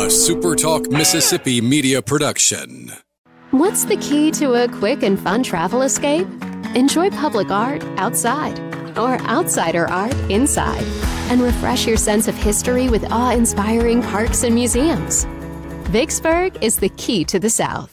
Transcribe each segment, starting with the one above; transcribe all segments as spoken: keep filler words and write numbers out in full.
A Super Talk Mississippi media production. What's the key to a quick and fun travel escape? Enjoy public art outside, or outsider art inside, and refresh your sense of history with awe-inspiring parks and museums. Vicksburg is the key to the South.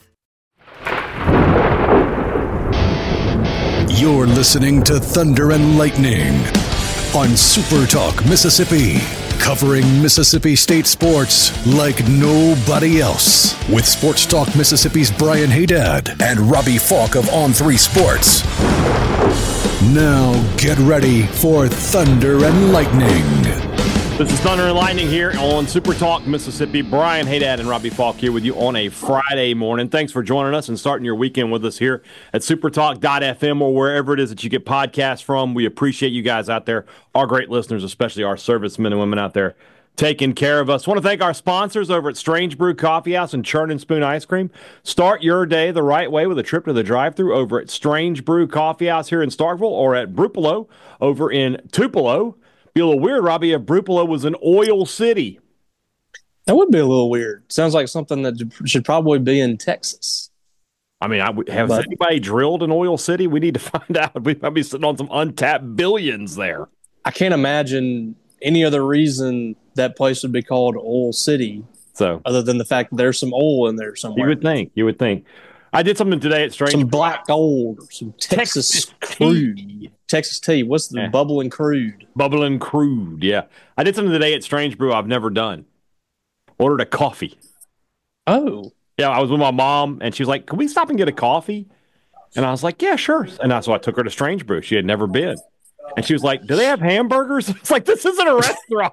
You're listening to Thunder and Lightning on Super Talk Mississippi, covering Mississippi State sports like nobody else. With Sports Talk Mississippi's Brian Haydad and Robbie Falk of On three Sports. Now get ready for Thunder and Lightning. This is Thunder and Lightning here on Super Talk Mississippi. Brian Haydad and Robbie Falk here with you on a Friday morning. Thanks for joining us and starting your weekend with us here at supertalk dot f m or wherever it is that you get podcasts from. We appreciate you guys out there, our great listeners, especially our servicemen and women out there taking care of us. I want to thank our sponsors over at Strange Brew Coffee House and Churn and Spoon Ice Cream. Start your day the right way with a trip to the drive-thru over at Strange Brew Coffee House here in Starkville or at Brupolo over in Tupelo. Be a little weird, Robbie, if Brupolo was an oil city. That would be a little weird. Sounds like something that should probably be in Texas. I mean, I, has but, anybody drilled an oil city? We need to find out. We might be sitting on some untapped billions there. I can't imagine any other reason that place would be called Oil City, so other than the fact that there's some oil in there somewhere. You would think. You would think. I did something today at Strange. Some black gold or some Texas, Texas crude. Tea. Texas tea. What's the yeah. bubbling crude? Bubbling crude, yeah. I did something today at Strange Brew I've never done. Ordered a coffee. Oh. Yeah, I was with my mom, and she was like, can we stop and get a coffee? And I was like, yeah, sure. And I, so I took her to Strange Brew. She had never been. And she was like, do they have hamburgers? It's like, this isn't a restaurant.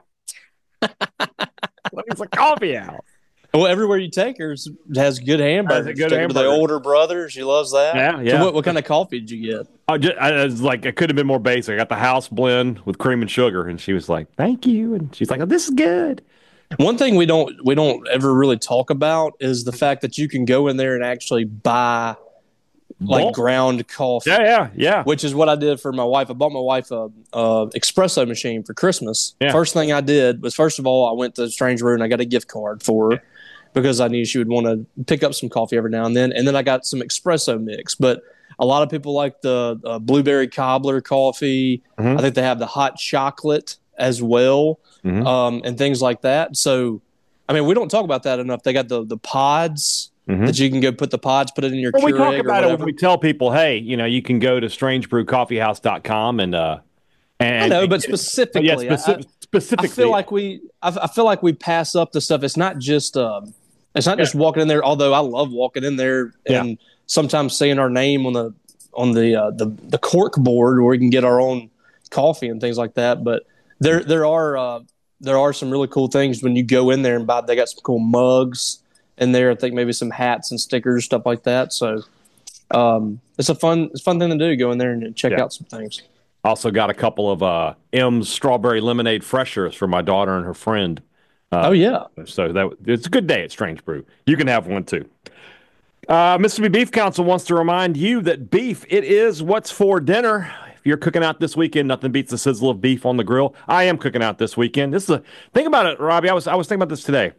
It's a coffee house. Well, everywhere you take her has good hamburgers. Has good hamburger. The older brother, she loves that. Yeah, yeah. So what, what kind of coffee did you get? I, just, I was like, it could have been more basic. I got the house blend with cream and sugar, and she was like, "Thank you." And she's like, "Oh, this is good." One thing we don't we don't ever really talk about is the fact that you can go in there and actually buy like Bulk. ground coffee. Yeah, yeah, yeah. Which is what I did for my wife. I bought my wife a, a espresso machine for Christmas. Yeah. First thing I did was, first of all, I went to Strange Brew and I got a gift card for her. Yeah. Because I knew she would want to pick up some coffee every now and then. And then I got some espresso mix. But a lot of people like the uh, blueberry cobbler coffee. Mm-hmm. I think they have the hot chocolate as well, mm-hmm. um, and things like that. So, I mean, we don't talk about that enough. They got the, the pods mm-hmm. that you can go put the pods, put it in your well, Keurig we talk about or it when we tell people, hey, you know, you can go to strange brew coffee house dot com and uh, and I know, but specifically, yeah, specific, I, specifically, I feel like we, I, I feel like we pass up the stuff. It's not just. Um, It's not yeah. just walking in there, although I love walking in there and yeah. sometimes seeing our name on the on the, uh, the the cork board where we can get our own coffee and things like that. But there there are uh, there are some really cool things when you go in there and buy. They got some cool mugs in there. I think maybe some hats and stickers, stuff like that. So um, it's a fun it's a fun thing to do. Go in there and check yeah. out some things. Also got a couple of uh, M's strawberry lemonade freshers for my daughter and her friend. Uh, oh, yeah. So that it's a good day at Strange Brew. You can have one, too. Uh, Mississippi Beef Council wants to remind you that beef, it is what's for dinner. If you're cooking out this weekend, nothing beats the sizzle of beef on the grill. I am cooking out this weekend. This is a think about it, Robbie. I was I was thinking about this today.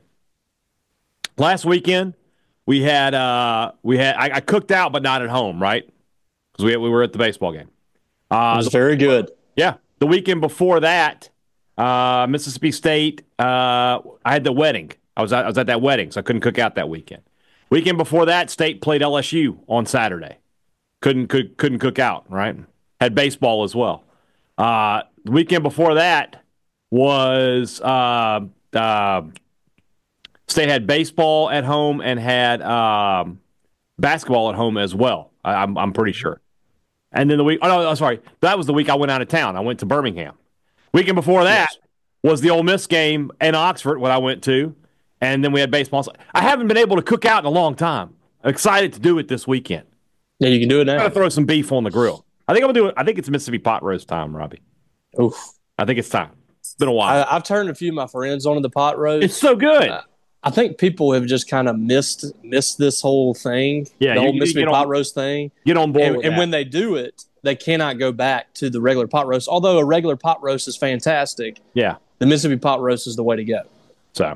Last weekend, we had uh, we had I, I cooked out, but not at home, right? Because we we were at the baseball game. Uh, it was very good. Yeah. The weekend before that, Uh, Mississippi State, uh, I had the wedding. I was, I was at that wedding, so I couldn't cook out that weekend. Weekend before that, State played L S U on Saturday. Couldn't could, couldn't cook out, right? Had baseball as well. Uh, the weekend before that was uh, uh, State had baseball at home and had um, basketball at home as well. I, I'm I'm pretty sure. And then the week, oh no, no, sorry, that was the week I went out of town. I went to Birmingham. Weekend before that yes. was the Ole Miss game in Oxford, what I went to, and then we had baseball. I haven't been able to cook out in a long time. I'm excited to do it this weekend. Yeah, you can do it now. I'm going to throw some beef on the grill. I think I'm going to do it. I think it's Mississippi pot roast time, Robbie. Oof. I think it's time. It's been a while. I, I've turned a few of my friends onto the pot roast. It's so good. Uh, I think people have just kind of missed missed this whole thing, yeah, the whole you, Mississippi you pot roast thing. Get on board and, with and that. when they do it, they cannot go back to the regular pot roast. Although a regular pot roast is fantastic, yeah, the Mississippi pot roast is the way to go. So,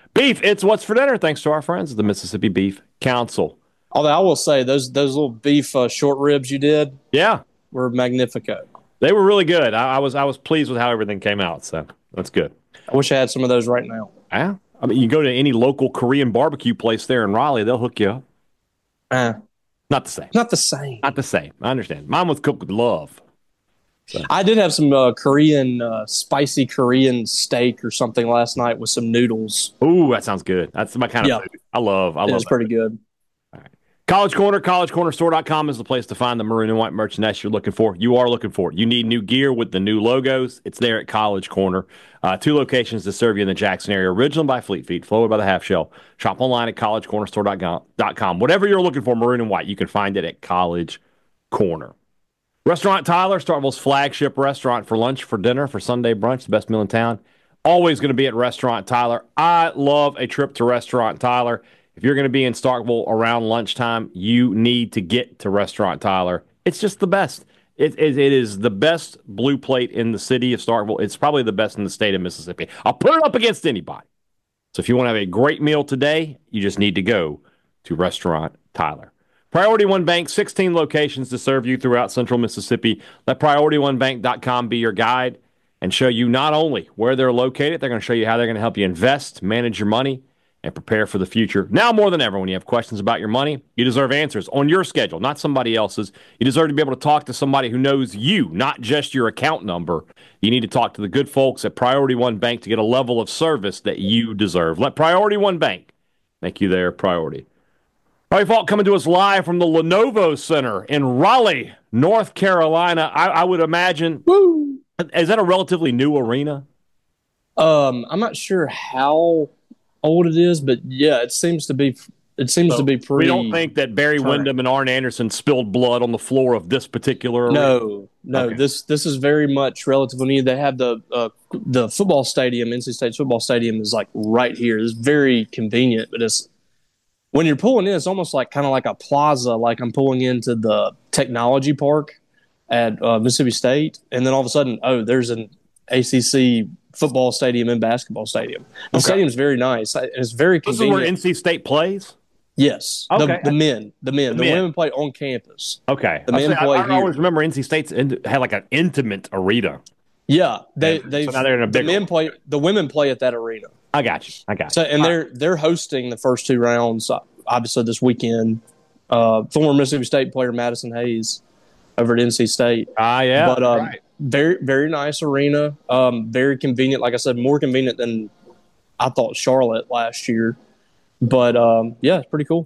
Beef, it's what's for dinner, thanks to our friends at the Mississippi Beef Council. Although I will say, those those little beef uh, short ribs you did yeah. were magnifico. They were really good. I, I was I was pleased with how everything came out, so that's good. I wish I had some of those right now. Yeah. I mean, you go to any local Korean barbecue place there in Raleigh, they'll hook you up. Uh, Not the same. not the same. Not the same. I understand. Mine was cooked with love. So. I did have some uh, Korean, uh, spicy Korean steak or something last night with some noodles. Ooh, that sounds good. That's my kind of Yeah. food. I love. I It love. was pretty good. College Corner, college corner store dot com is the place to find the maroon and white merchandise you're looking for. You are looking for it. You need new gear with the new logos. It's there at College Corner. Uh, two locations to serve you in the Jackson area. Original by Fleet Feet, followed by the Half Shell. Shop online at college corner store dot com. Whatever you're looking for, maroon and white, you can find it at College Corner. Restaurant Tyler, Starkville's flagship restaurant for lunch, for dinner, for Sunday brunch, the best meal in town. Always going to be at Restaurant Tyler. I love a trip to Restaurant Tyler. If you're going to be in Starkville around lunchtime, you need to get to Restaurant Tyler. It's just the best. It, it, it is the best blue plate in the city of Starkville. It's probably the best in the state of Mississippi. I'll put it up against anybody. So if you want to have a great meal today, you just need to go to Restaurant Tyler. Priority One Bank, sixteen locations to serve you throughout central Mississippi. Let priority one bank dot com be your guide and show you not only where they're located, they're going to show you how they're going to help you invest, manage your money, and prepare for the future. Now more than ever, when you have questions about your money, you deserve answers on your schedule, not somebody else's. You deserve to be able to talk to somebody who knows you, not just your account number. You need to talk to the good folks at Priority One Bank to get a level of service that you deserve. Let Priority One Bank make you their priority. Robbie Faulk coming to us live from the Lenovo Center in Raleigh, North Carolina. I, I would imagine, Woo! Is that a relatively new arena? Um, I'm not sure how old it is, but yeah, it seems to be. It seems So to be pretty. We don't think that Barry current. Windham and Arn Anderson spilled blood on the floor of this particular arena? No, no. Okay. This this is very much relatively new. They have the uh, the football stadium, N C State's football stadium, is like right here. It's very convenient, but it's when you're pulling in, it's almost like kind of like a plaza. Like I'm pulling into the technology park at uh, Mississippi State, and then all of a sudden, oh, there's an A C C football stadium and basketball stadium. The Okay. stadium's very nice. It's very This is convenient. where N C State plays? Yes, Okay. the, the men, the men, the, men. women play on campus. Okay. The I, men say, I, play I here. always remember N C State's in, had like an intimate arena. Yeah, they Yeah, so they now they're in a the bigger men one. play, the women play at that arena. I got you. I got you. So and they're they're hosting the first two rounds, uh, obviously this weekend. Uh, former Mississippi State player Madison Hayes over at N C State. Ah, yeah. but um, right. very very nice arena. Um, very convenient. Like I said, more convenient than I thought Charlotte last year. But um, yeah, it's pretty cool.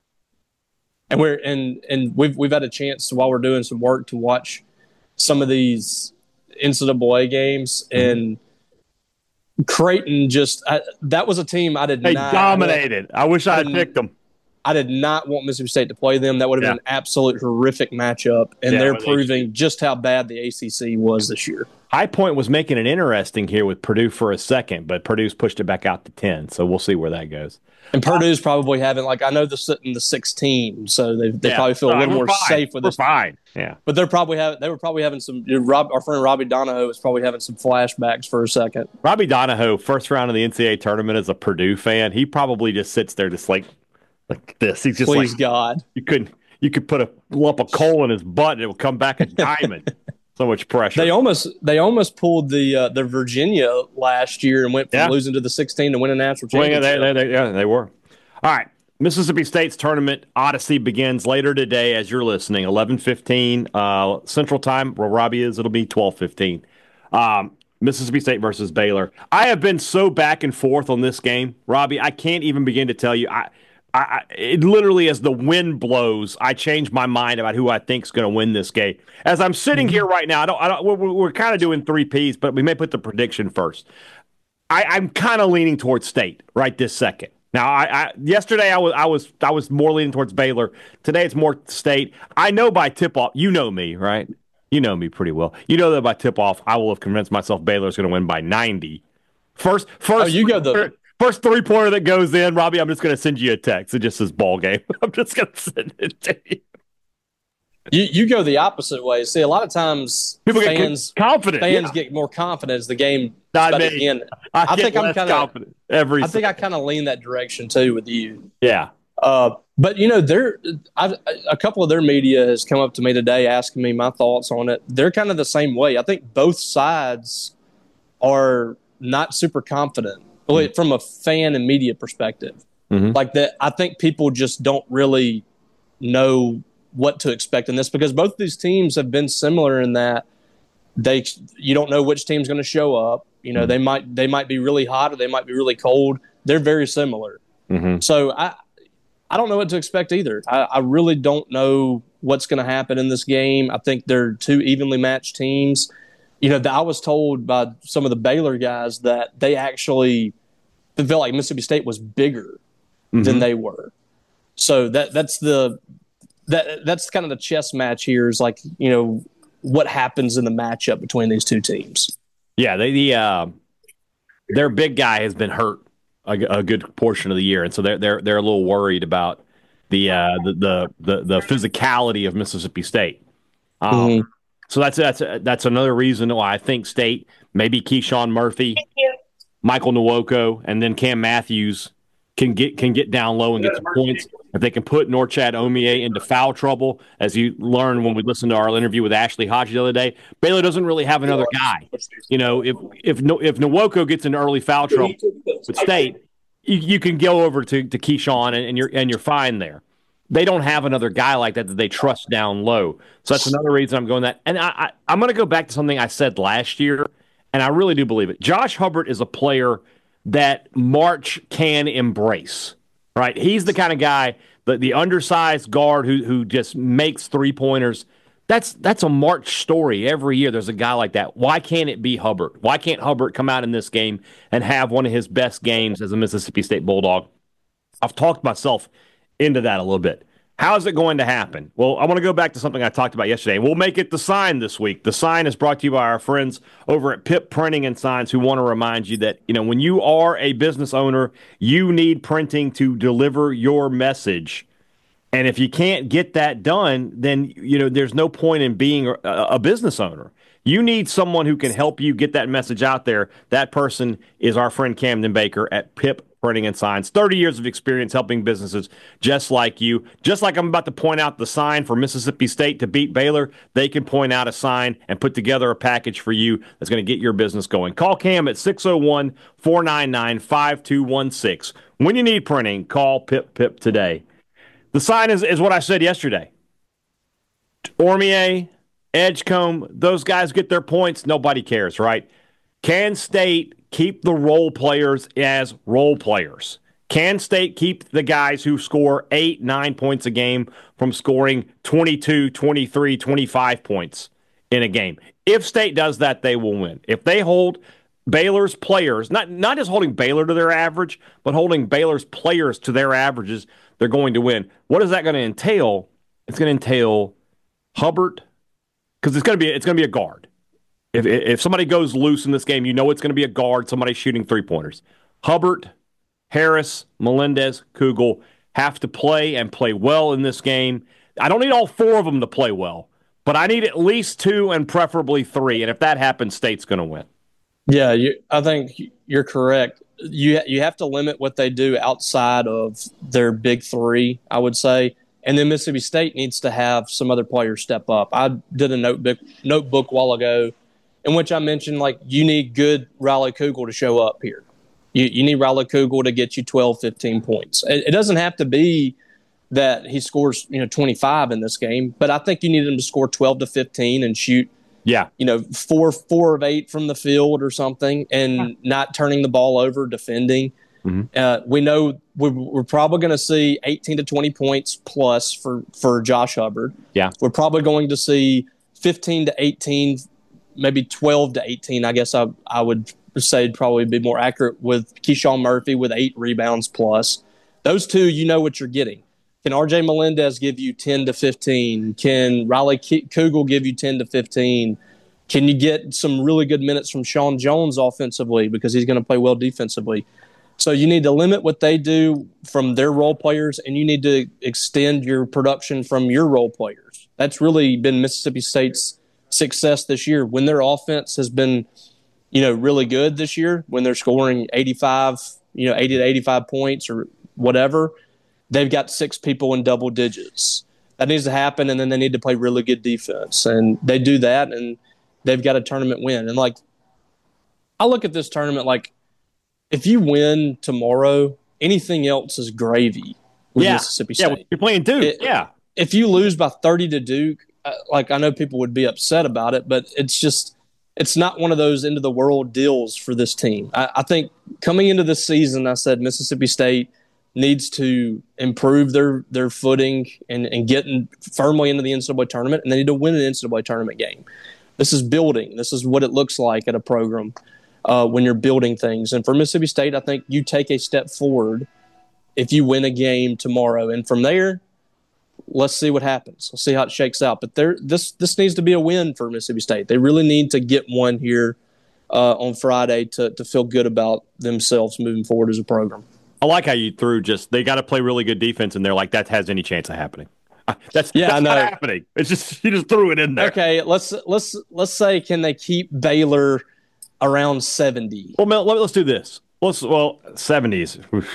And we're and and we've we've had a chance while we're doing some work to watch some of these N C double A games, and Creighton just I, that was a team I did They not dominated. I wish I had didn't- picked them. I did not want Mississippi State to play them. That would have Yeah. been an absolute horrific matchup, and Yeah, they're well, they proving just how bad the A C C was this year. High Point was making it interesting here with Purdue for a second, but Purdue's pushed it back out to ten, so we'll see where that goes. And Purdue's probably having like I know they're sitting the sixteen, so they they Yeah. probably feel a All right, little we're more fine. safe with We're this. fine. Yeah. But they're probably having they were probably having some. Rob, our friend Robbie Donahoe was probably having some flashbacks for a second. Robbie Donahoe, first round of the N C double A tournament as a Purdue fan, he probably just sits there just like like this. He's just Please like God. you couldn't you could put a lump of coal in his butt and it would come back a diamond. So much pressure. They almost they almost pulled the uh, the Virginia last year and went from Yeah. losing to the sixteen to win a national Well, yeah, championship. they, they, they, yeah, they were. All right. Mississippi State's tournament odyssey begins later today as you're listening, eleven fifteen uh, Central Time. Where Robbie is, it'll be twelve fifteen. Um, Mississippi State versus Baylor. I have been so back and forth on this game, Robbie. I can't even begin to tell you. I, I, I it literally, as the wind blows, I change my mind about who I think is going to win this game. As I'm sitting here right now, I don't. I don't. We're, we're kind of doing three Ps, but we may put the prediction first. I, I'm kind of leaning towards State right this second. Now, I, I yesterday I was I was I was more leaning towards Baylor. Today it's more State. I know by tip off, you know me, right? You know me pretty well. You know that by tip off, I will have convinced myself Baylor's going to win by ninety. First, first, Oh, you go the- first three pointer that goes in, Robbie. I'm just going to send you a text. It just says ball game. I'm just going to send it to you. You you go the opposite way. See, a lot of times People fans get confident. Fans yeah. get more confident as the game Not about me. to begin. I, I think I'm kind of confident every. I think I kind of lean that direction too with you. Yeah. Uh, but you know, they're I've, a couple of their media has come up to me today asking me my thoughts on it. They're kind of the same way. I think both sides are not super confident mm-hmm. from a fan and media perspective. Mm-hmm. Like that, I think people just don't really know what to expect in this because both of these teams have been similar in that they you don't know which team's going to show up. You know, mm-hmm. they might they might be really hot or they might be really cold. They're very similar. Mm-hmm. So I I don't know what to expect either. I, I really don't know what's going to happen in this game. I think they're two evenly matched teams. You know, I was told by some of the Baylor guys that they actually felt like Mississippi State was bigger mm-hmm. than they were. So that that's the that that's kind of the chess match here is like, you know, what happens in the matchup between these two teams. Yeah, they the uh, their big guy has been hurt a, a good portion of the year, and so they're they're they're a little worried about the uh, the, the the the physicality of Mississippi State. Um, mm-hmm. So that's that's that's another reason why I think State, maybe Keyshawn Murphy, Michael Nwoko, and then Cam Matthews can get can get down low and get some points. If they can put Norchad Omier into foul trouble, as you learned when we listened to our interview with Ashley Hodge the other day, Baylor doesn't really have another guy. You know, if if if Nwoko gets into early foul trouble with State, you, you can go over to, to Keyshawn and, and you're and you're fine there. They don't have another guy like that that they trust down low. So that's another reason I'm going that. And I, I, I'm going to go back to something I said last year, and I really do believe it. Josh Hubbard is a player that March can embrace, right? He's the kind of guy, the, the undersized guard who who just makes three-pointers. That's that's a March story every year. There's a guy like that. Why can't it be Hubbard? Why can't Hubbard come out in this game and have one of his best games as a Mississippi State Bulldog? I've talked myself into that a little bit. How is it going to happen? Well, I want to go back to something I talked about yesterday. We'll make it the Sign this week. The Sign is brought to you by our friends over at Pip Printing and Signs, who want to remind you that, you know, when you are a business owner, you need printing to deliver your message. And if you can't get that done, then, you know, there's no point in being a, a business owner. You need someone who can help you get that message out there. That person is our friend Camden Baker at Pip Printing and Signs. thirty years of experience helping businesses just like you. Just like I'm about to point out the sign for Mississippi State to beat Baylor, they can point out a sign and put together a package for you that's going to get your business going. Call Cam at six oh one, four nine nine, five two one six. When you need printing, call Pip Pip today. The Sign is, is what I said yesterday. Ormier, Edgecombe, those guys get their points. Nobody cares, right? Can State keep the role players as role players? Can State keep the guys who score eight, nine points a game from scoring twenty-two, twenty-three, twenty-five points in a game? If State does that, they will win. If they hold Baylor's players, not, not just holding Baylor to their average, but holding Baylor's players to their averages, they're going to win. What is that going to entail? It's going to entail Hubbard, because it's going to be it's going to be a guard. If if somebody goes loose in this game, you know it's going to be a guard, somebody shooting three-pointers. Hubbard, Harris, Melendez, Kugel have to play and play well in this game. I don't need all four of them to play well, but I need at least two and preferably three. And if that happens, State's going to win. Yeah, you, I think you're correct. You you have to limit what they do outside of their big three, I would say. And then Mississippi State needs to have some other players step up. I did a notebook notebook a while ago in which I mentioned, like, you need good Riley Kugel to show up here. You, you need Riley Kugel to get you twelve, fifteen points. It, it doesn't have to be that he scores, you know, twenty-five in this game, but I think you need him to score twelve to fifteen and shoot, yeah, you know, four, four of eight from the field or something, and yeah. not turning the ball over, defending. Mm-hmm. Uh, we know we're, we're probably going to see eighteen to twenty points plus for, for Josh Hubbard. Yeah. We're probably going to see fifteen to eighteen, maybe twelve to eighteen. I guess I, I would say it'd probably be more accurate with Keyshawn Murphy with eight rebounds plus. Those two, you know what you're getting. Can R J Melendez give you ten to fifteen? Can Riley Kugel give you ten to fifteen? Can you get some really good minutes from Sean Jones offensively because he's going to play well defensively? So you need to limit what they do from their role players, and you need to extend your production from your role players. That's really been Mississippi State's success this year. When their offense has been, you know, really good this year, when they're scoring eighty-five, you know, eighty to eighty-five points or whatever, they've got six people in double digits. That needs to happen, and then they need to play really good defense. And they do that, and they've got a tournament win. And, like, I look at this tournament like if you win tomorrow, anything else is gravy with yeah. Mississippi State. Yeah, you're playing Duke. It, yeah. If you lose by thirty to Duke, uh, like I know people would be upset about it, but it's just it's not one of those end-of-the-world deals for this team. I, I think coming into this season, I said Mississippi State needs to improve their their footing and, and get in, firmly into the N C double A tournament, and they need to win an N C double A tournament game. This is building. This is what it looks like at a program uh, when you're building things. And for Mississippi State, I think you take a step forward if you win a game tomorrow. And from there, let's see what happens. Let's see how it shakes out. But there, this this needs to be a win for Mississippi State. They really need to get one here uh, on Friday to to feel good about themselves moving forward as a program. I like how you threw just they got to play really good defense, and they're like that has any chance of happening. That's yeah, that's I know. not happening. It's just you just threw it in there. Okay, let's let's let's say can they keep Baylor around seventy? Well, Mel, let's do this. Let's well seventies.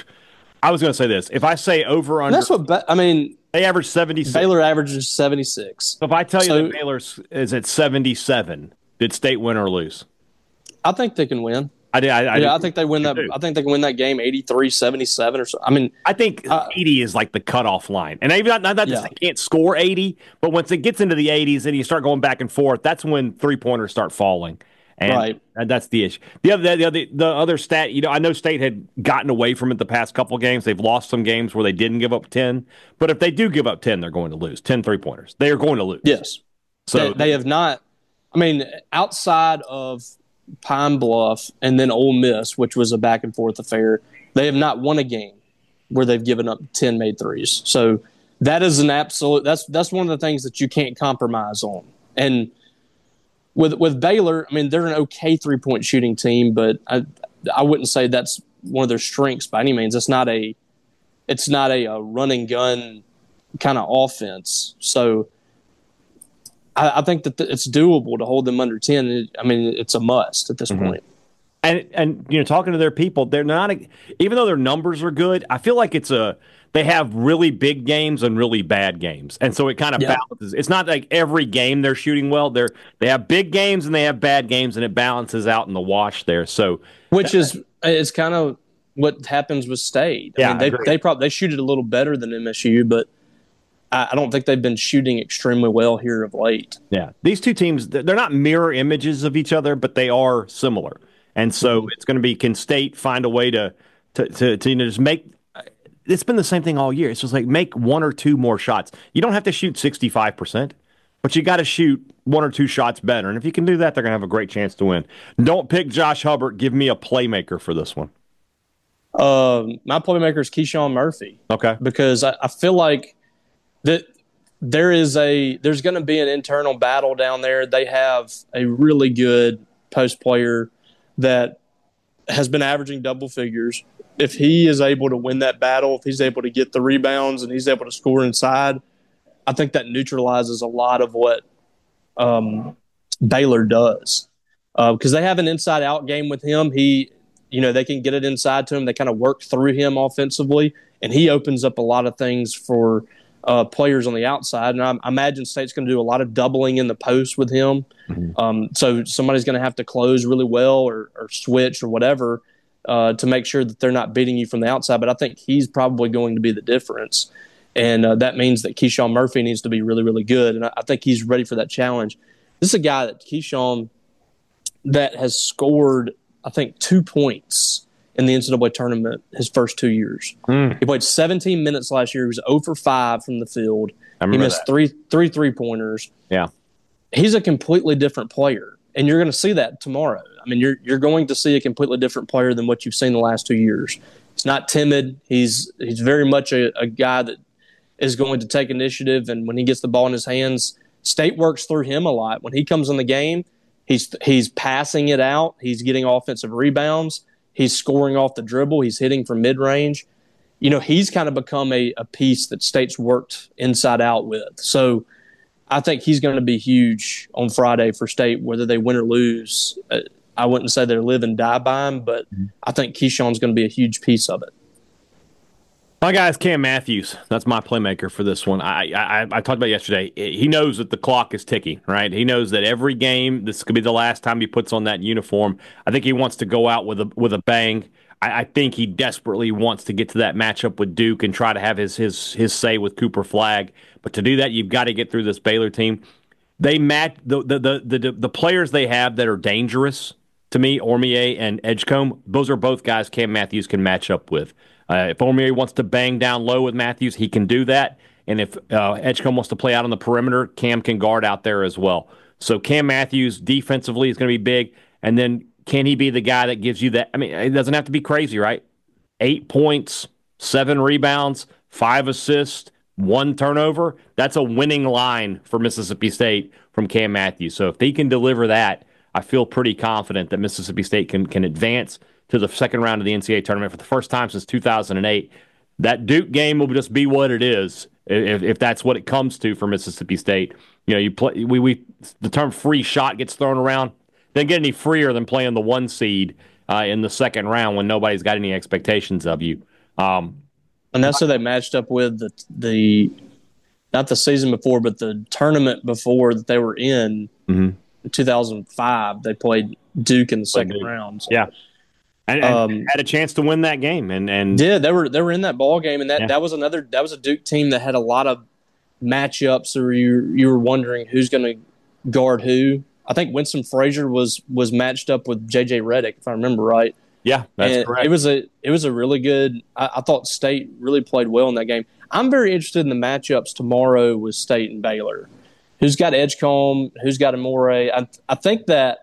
I was going to say this. If I say over under, that's what ba- I mean. They average seventy-six. Baylor averages seventy-six. So if I tell you so, that Baylor is at seventy-seven, did State win or lose? I think they can win. I did. I, I, yeah, I think they win that. I think they can win that game eighty-three seventy-seven or so. I mean, I think uh, eighty is like the cutoff line, and maybe not, not that yeah. they can't score eighty, but once it gets into the eighties and you start going back and forth, that's when three pointers start falling, and right. that's the issue. The other, the other, the other stat, you know, I know State had gotten away from it the past couple of games. They've lost some games where they didn't give up ten, but if they do give up ten, they're going to lose. ten three pointers, they are going to lose. Yes, so they, they have not. I mean, outside of Pine Bluff and then Ole Miss, which was a back and forth affair, they have not won a game where they've given up ten made threes. So that is an absolute. That's that's one of the things that you can't compromise on. And with with Baylor, I mean, they're an okay three point shooting team, but I I wouldn't say that's one of their strengths by any means. It's not a it's not a, a run and gun kind of offense. So I think that it's doable to hold them under ten. I mean, it's a must at this mm-hmm. point. And and you know, talking to their people, they're not even though their numbers are good. I feel like it's a they have really big games and really bad games, and so it kind of yeah. balances. It's not like every game they're shooting well. They're they have big games and they have bad games, and it balances out in the wash there. So which that, is is kind of what happens with State. I yeah, mean, they they probably they shoot it a little better than M S U, but I don't think they've been shooting extremely well here of late. Yeah. These two teams, they're not mirror images of each other, but they are similar. And so mm-hmm. it's going to be, can State find a way to, to, to, to, you know, just make, it's been the same thing all year. It's just like make one or two more shots. You don't have to shoot sixty-five percent, but you got to shoot one or two shots better. And if you can do that, they're going to have a great chance to win. Don't pick Josh Hubbard. Give me a playmaker for this one. Um, my playmaker is Keyshawn Murphy. Okay. Because I, I feel like, that there is a there's going to be an internal battle down there. They have a really good post player that has been averaging double figures. If he is able to win that battle, if he's able to get the rebounds and he's able to score inside, I think that neutralizes a lot of what um, Baylor does because uh, they have an inside out game with him. He, you know, they can get it inside to him. They kind of work through him offensively, and he opens up a lot of things for Uh, players on the outside, and I, I imagine State's going to do a lot of doubling in the post with him. Mm-hmm. Um, so somebody's going to have to close really well or, or switch or whatever uh, to make sure that they're not beating you from the outside. But I think he's probably going to be the difference, and uh, that means that Keyshawn Murphy needs to be really, really good, and I, I think he's ready for that challenge. This is a guy that Keyshawn that has scored, I think, two points in the N C double A tournament his first two years. Mm. He played seventeen minutes last year. He was zero for five from the field. He missed that. three three three-pointers. Yeah. He's a completely different player, and you're going to see that tomorrow. I mean, you're you're going to see a completely different player than what you've seen the last two years. He's not timid. He's he's very much a, a guy that is going to take initiative, and when he gets the ball in his hands, State works through him a lot. When he comes in the game, he's he's passing it out. He's getting offensive rebounds. He's scoring off the dribble. He's hitting from mid-range. You know, he's kind of become a, a piece that State's worked inside out with. So I think he's going to be huge on Friday for State, whether they win or lose. Uh, I wouldn't say they're live and die by him, but mm-hmm. I think Keyshawn's going to be a huge piece of it. My guy is Cam Matthews. That's my playmaker for this one. I, I I talked about yesterday. He knows that the clock is ticking, right? He knows that every game, this could be the last time he puts on that uniform. I think he wants to go out with a with a bang. I, I think he desperately wants to get to that matchup with Duke and try to have his his his say with Cooper Flagg. But to do that, you've got to get through this Baylor team. They match the the the the, the players they have that are dangerous to me, Ormier and Edgecombe. Those are both guys Cam Matthews can match up with. Uh, if Ormier wants to bang down low with Matthews, he can do that. And if uh, Edgecombe wants to play out on the perimeter, Cam can guard out there as well. So Cam Matthews defensively is going to be big. And then can he be the guy that gives you that? I mean, it doesn't have to be crazy, right? Eight points, seven rebounds, five assists, one turnover. That's a winning line for Mississippi State from Cam Matthews. So if he can deliver that, I feel pretty confident that Mississippi State can can advance to the second round of the N C double A tournament for the first time since two thousand eight. That Duke game will just be what it is, if, if that's what it comes to for Mississippi State. You know, you play. We, we the term free shot gets thrown around. Doesn't get any freer than playing the one seed uh, in the second round when nobody's got any expectations of you. Um, and that's who they matched up with the the not the season before, but the tournament before that they were in. Mm-hmm. In two thousand five, they played Duke in the second round. So. Yeah. And, and um, had a chance to win that game, and and yeah, they were they were in that ball game, and that, yeah. that was another that was a Duke team that had a lot of matchups, or you you were wondering who's going to guard who. I think Winston Frazier was was matched up with J J Redick, if I remember right. Yeah, that's and correct. It was a it was a really good. I, I thought State really played well in that game. I'm very interested in the matchups tomorrow with State and Baylor. Who's got Edgecombe? Who's got Amore? I I think that.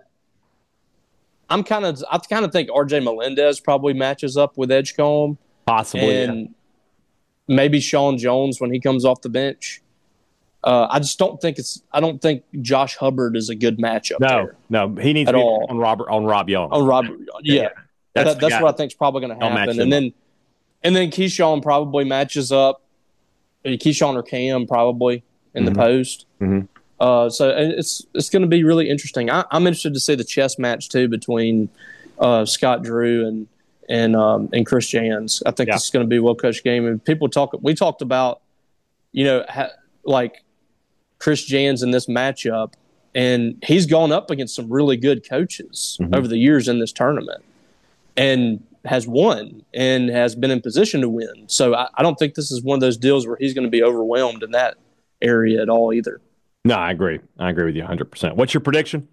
I'm kind of, I kind of think R J Melendez probably matches up with Edgecombe, possibly, and yeah. maybe Sean Jones when he comes off the bench. Uh, I just don't think it's. I don't think Josh Hubbard is a good matchup. No, there no, he needs at to be all. on Robert on Rob Young. On Rob, yeah, yeah. that's, that, that's what I think is probably going to happen. And then, and then Keyshawn probably matches up. Keyshawn or Cam probably in mm-hmm. the post. Mm-hmm. Uh, so it's it's going to be really interesting. I, I'm interested to see the chess match too between uh, Scott Drew and and um, and Chris Jans. I think yeah. it's going to be a well coached game. And people talk. We talked about, you know, ha, like Chris Jans in this matchup, and he's gone up against some really good coaches mm-hmm. over the years in this tournament, and has won and has been in position to win. So I, I don't think this is one of those deals where he's going to be overwhelmed in that area at all either. No, I agree. I agree with you one hundred percent. What's your prediction?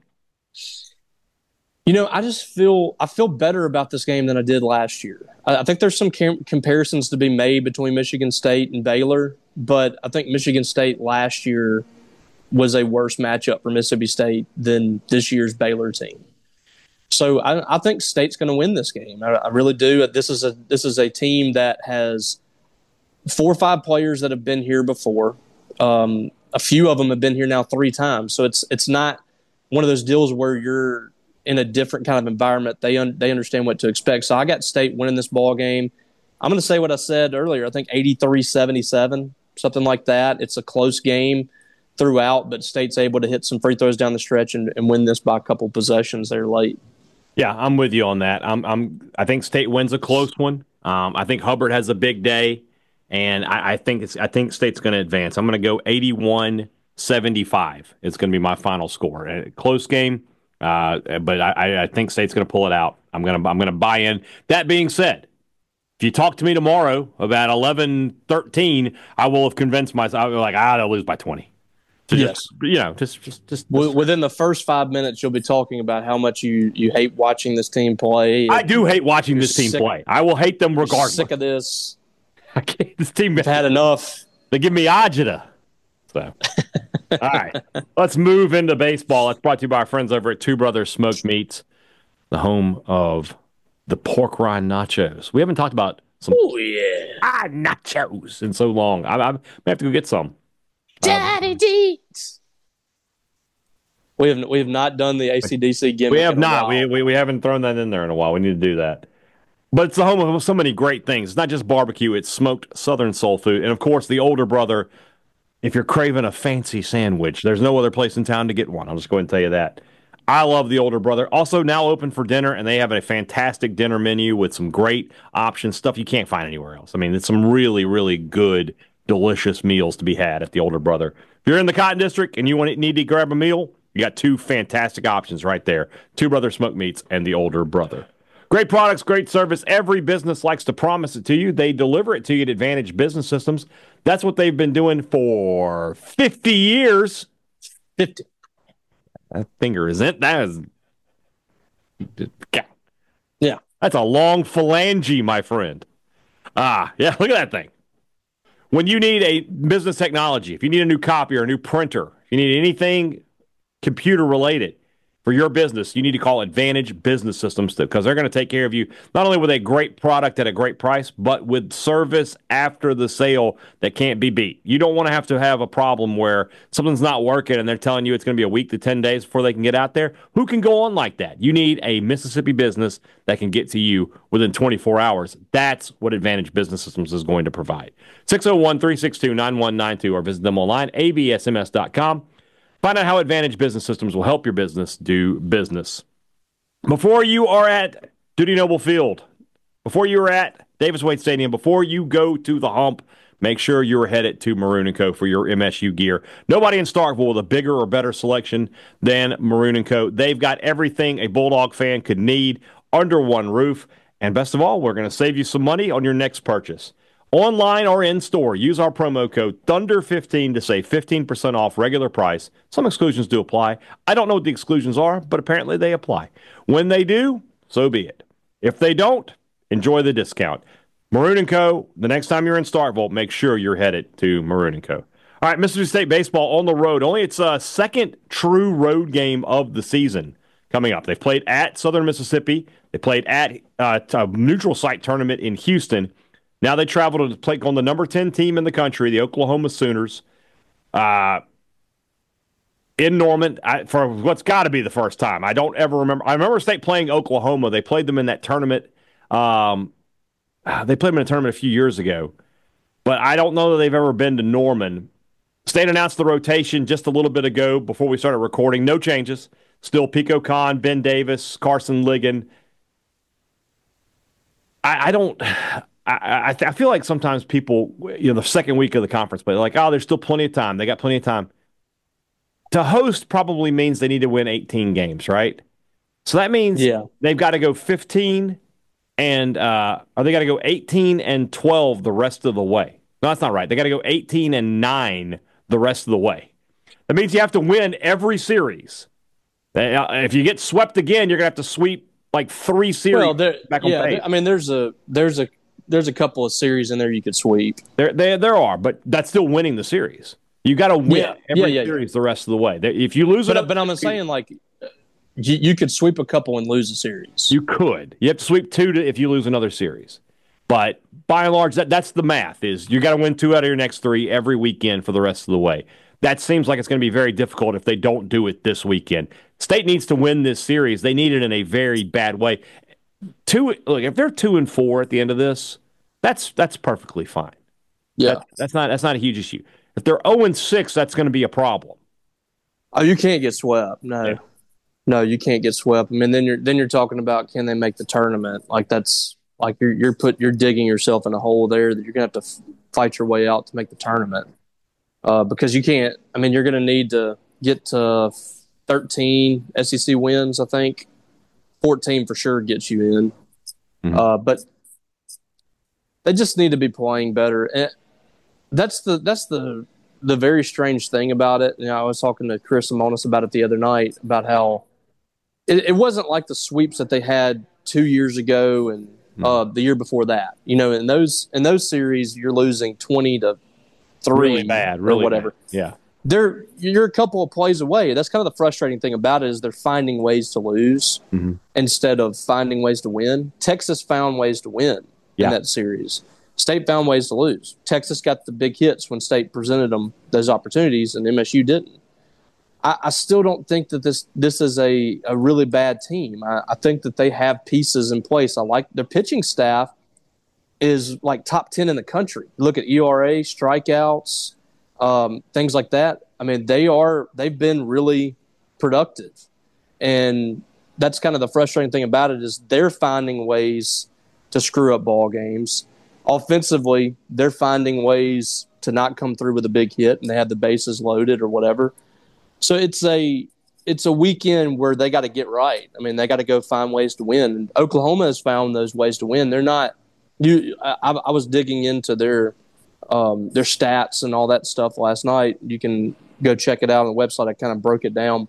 You know, I just feel I feel better about this game than I did last year. I, I think there's some cam- comparisons to be made between Michigan State and Baylor, but I think Michigan State last year was a worse matchup for Mississippi State than this year's Baylor team. So I, I think State's going to win this game. I, I really do. This is a this is a team that has four or five players that have been here before. Um, A few of them have been here now three times, so it's it's not one of those deals where you're in a different kind of environment. They un, they understand what to expect. So I got State winning this ball game. I'm going to say what I said earlier. I think eighty-three seventy-seven, something like that. It's a close game throughout, but State's able to hit some free throws down the stretch and, and win this by a couple possessions there late. Yeah, I'm with you on that. I'm I'm I think State wins a close one. Um, I think Hubbard has a big day. And I, I think it's. I think State's going to advance. I'm going to go eighty-one seventy-five. It's going to be my final score. A close game, uh, but I, I think State's going to pull it out. I'm going to. I'm going to buy in. That being said, if you talk to me tomorrow about eleven thirteen, I will have convinced myself. I'll be like, ah, they'll lose by twenty. So yes. Just, you know, just, just, just, just within the first five minutes, you'll be talking about how much you, you hate watching this team play. I do hate watching this team sick, play. I will hate them regardless. Sick of this. I can't, this team has had enough. They give me agita. So, all right, let's move into baseball. It's brought to you by our friends over at Two Brothers Smoked Meats, the home of the pork rind nachos. We haven't talked about some oh yeah ah, nachos in so long. I, I may have to go get some. Daddy um, Deets. We have we have not done the A C D C gimmick. We have not. We, we we haven't thrown that in there in a while. We need to do that. But it's the home of so many great things. It's not just barbecue. It's smoked Southern soul food. And, of course, the older brother if you're craving a fancy sandwich, there's no other place in town to get one. I'll just go ahead and tell you that. I love the Older Brother. Also now open for dinner, and they have a fantastic dinner menu with some great options, stuff you can't find anywhere else. I mean, it's some really, really good, delicious meals to be had at the Older Brother. If you're in the Cotton District and you want need to grab a meal, you got two fantastic options right there. Two Brother Smoked Meats and the Older Brother. Great products, great service. Every business likes to promise it to you. They deliver it to you at Advantage Business Systems. That's what they've been doing for fifty years. fifty. That finger isn't. That is. Yeah. That's a long phalange, my friend. Ah, yeah, look at that thing. When you need a business technology, if you need a new copier, a new printer, if you need anything computer related for your business, you need to call Advantage Business Systems because they're going to take care of you not only with a great product at a great price, but with service after the sale that can't be beat. You don't want to have to have a problem where something's not working and they're telling you it's going to be a week to ten days before they can get out there. Who can go on like that? You need a Mississippi business that can get to you within twenty-four hours. That's what Advantage Business Systems is going to provide. six oh one, three six two, nine one nine two or visit them online, a b s m s dot com. Find out how Advantage Business Systems will help your business do business. Before you are at Dudy Noble Field, before you are at Davis Wade Stadium, before you go to the hump, make sure you're headed to Maroon and Co. for your M S U gear. Nobody in Starkville with a bigger or better selection than Maroon and Co. They've got everything a Bulldog fan could need under one roof. And best of all, we're going to save you some money on your next purchase. Online or in-store, use our promo code Thunder fifteen to save fifteen percent off regular price. Some exclusions do apply. I don't know what the exclusions are, but apparently they apply. When they do, so be it. If they don't, enjoy the discount. Maroon and Co., the next time you're in Starkville, make sure you're headed to Maroon and Co. All right, Mississippi State baseball on the road. Only its uh, second true road game of the season coming up. They've played at Southern Mississippi. They played at uh, a neutral site tournament in Houston. Now they travel to play on the number ten team in the country, the Oklahoma Sooners, uh, in Norman I, for what's got to be the first time. I don't ever remember. I remember State playing Oklahoma. They played them in that tournament. Um, they played them in a tournament a few years ago, but I don't know that they've ever been to Norman. State announced the rotation just a little bit ago before we started recording. No changes. Still Pico Khan, Ben Davis, Carson Ligon. I, I don't. I, I, I feel like sometimes people, you know, the second week of the conference play, they're like, oh, there's still plenty of time. They got plenty of time. To host probably means they need to win eighteen games, right? So that means yeah. they've got to go fifteen and, uh, or they got to go eighteen and twelve the rest of the way. No, that's not right. They got to go eighteen and nine the rest of the way. That means you have to win every series. If you get swept again, you're going to have to sweep like three series well, there, back on yeah, page. I mean, there's a, there's a, There's a couple of series in there you could sweep. There, there, there are, but that's still winning the series. You got to win yeah, every yeah, yeah, series the rest of the way. If you lose but, it, but I'm saying like you, you could sweep a couple and lose a series. You could. You have to sweep two to, if you lose another series. But by and large, that, that's the math. Is you got to win two out of your next three every weekend for the rest of the way. That seems like it's going to be very difficult if they don't do it this weekend. State needs to win this series. They need it in a very bad way. Two. Look, if they're two and four at the end of this. That's that's perfectly fine. Yeah, that, that's not that's not a huge issue. If they're zero and six, that's going to be a problem. Oh, you can't get swept. No, yeah. no, you can't get swept. I mean, then you're then you're talking about can they make the tournament? Like that's like you're you're put you're digging yourself in a hole there that you're going to have to f- fight your way out to make the tournament. Uh, because you can't. I mean, you're going to need to get to thirteen S E C wins. I think fourteen for sure gets you in. Mm-hmm. Uh, but they just need to be playing better. And that's the that's the the very strange thing about it. You know, I was talking to Chris Amonis about it the other night about how it, it wasn't like the sweeps that they had two years ago and uh, the year before that. You know, in those in those series, you're losing twenty to three, really bad, really or whatever. Bad. Yeah, they're you're a couple of plays away. That's kind of the frustrating thing about it is they're finding ways to lose mm-hmm. instead of finding ways to win. Texas found ways to win. Yeah. In that series. State found ways to lose. Texas got the big hits when State presented them those opportunities, and M S U didn't. I, I still don't think that this this is a, a really bad team. I, I think that they have pieces in place. I like their pitching staff is like top ten in the country. You look at E R A, strikeouts, um, things like that. I mean, they are they've been really productive, and that's kind of the frustrating thing about it is they're finding ways to screw up ball games. Offensively, they're finding ways to not come through with a big hit, and they have the bases loaded or whatever. So it's a it's a weekend where they got to get right. I mean, they got to go find ways to win. And Oklahoma has found those ways to win. They're not. You, I, I was digging into their um, their stats and all that stuff last night. You can go check it out on the website. I kind of broke it down.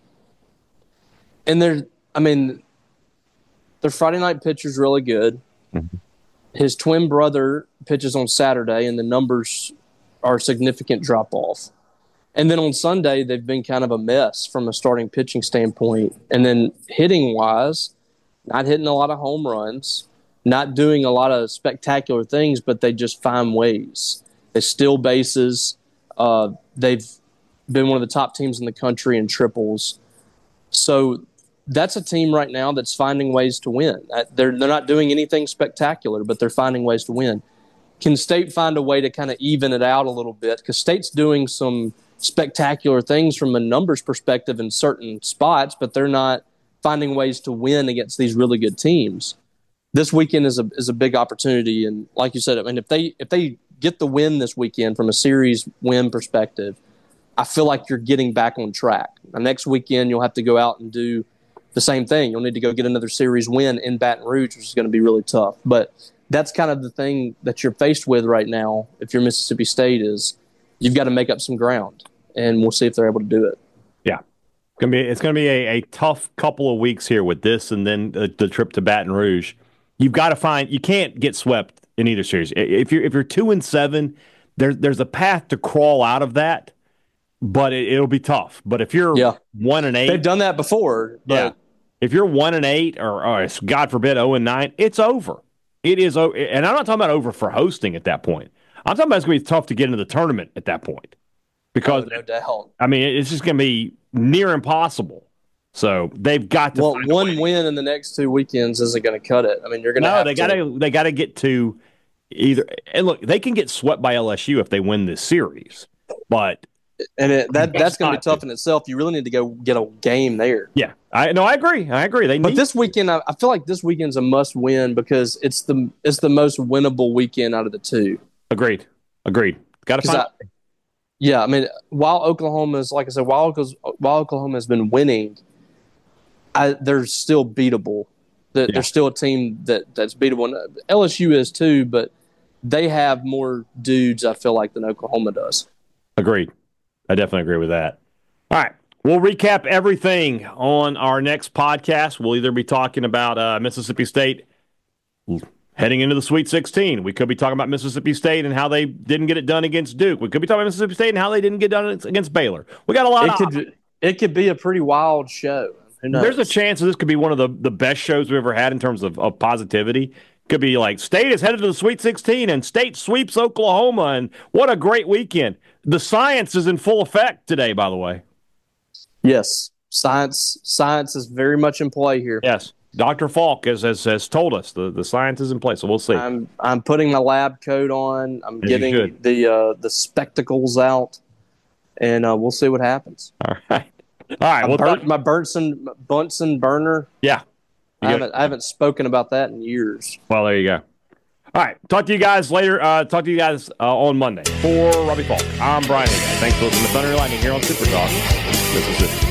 And they're, I mean, their Friday night pitcher's really good. Mm-hmm. His twin brother pitches on Saturday, and the numbers are a significant drop off. And then on Sunday, they've been kind of a mess from a starting pitching standpoint. And then hitting wise, not hitting a lot of home runs, not doing a lot of spectacular things, but they just find ways. They steal bases. Uh, they've been one of the top teams in the country in triples. So that's a team right now that's finding ways to win. They're, they're not doing anything spectacular, but they're finding ways to win. Can State find a way to kind of even it out a little bit? Because State's doing some spectacular things from a numbers perspective in certain spots, but they're not finding ways to win against these really good teams. This weekend is a is a big opportunity, and like you said, I mean, if they if they get the win this weekend from a series win perspective, I feel like you're getting back on track. Now, next weekend, you'll have to go out and do the same thing. You'll need to go get another series win in Baton Rouge, which is going to be really tough. But that's kind of the thing that you're faced with right now if you're Mississippi State is you've got to make up some ground, and we'll see if they're able to do it. Yeah. It's going to be, it's going to be a, a tough couple of weeks here with this and then the, the trip to Baton Rouge. You've got to find – you can't get swept in either series. If you're, if you're two and seven, there, there's a path to crawl out of that, but it, it'll be tough. But if you're yeah. one and eight – they've done that before. But yeah. If you're one and eight or, or God forbid, oh and nine, it's over. It is, and I'm not talking about over for hosting at that point. I'm talking about it's going to be tough to get into the tournament at that point because, oh, no doubt. I mean, it's just going to be near impossible. So they've got to. Well, find one win in the next two weekends isn't going to cut it. I mean, you're going to. No, have they got to. They got to get to either. And look, they can get swept by L S U if they win this series, but. And it, that that's going to be tough in itself. You really need to go get a game there. Yeah, I no, I agree. I agree. They but need this weekend, I, I feel like this weekend's a must win because it's the it's the most winnable weekend out of the two. Agreed. Agreed. Got to find. I, yeah, I mean, while Oklahoma's like I said, while while Oklahoma has been winning, I, they're still beatable. They're, yeah. they're still a team that that's beatable. And L S U is too, but they have more dudes. I feel like than Oklahoma does. Agreed. I definitely agree with that. All right. We'll recap everything on our next podcast. We'll either be talking about uh, Mississippi State heading into the Sweet sixteen. We could be talking about Mississippi State and how they didn't get it done against Duke. We could be talking about Mississippi State and how they didn't get done against Baylor. We got a lot it of could, options. It could be a pretty wild show. Who knows? There's a chance that this could be one of the, the best shows we've ever had in terms of, of positivity. Could be like State is headed to the Sweet sixteen and State sweeps Oklahoma, and what a great weekend. The science is in full effect today, by the way. Yes, science science is very much in play here. Yes, Doctor Falk has, has has told us the, the science is in place, so we'll see. I'm I'm putting my lab coat on. I'm As getting the uh, the spectacles out, and uh, we'll see what happens. All right, all right. Well, burnt, my Bunsen Bunsen burner. Yeah, I haven't I haven't spoken about that in years. Well, there you go. All right. Talk to you guys later. Uh, talk to you guys uh, on Monday. For Robbie Falk, I'm Brian Higgins. Thanks for listening to Thunder and Lightning here on Super Talk Mississippi.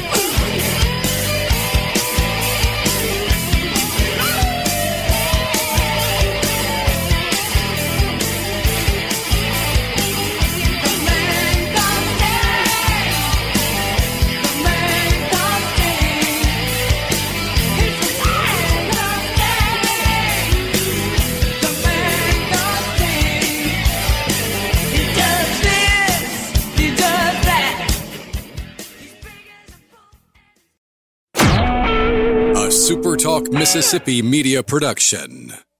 Super Talk Mississippi Media Production.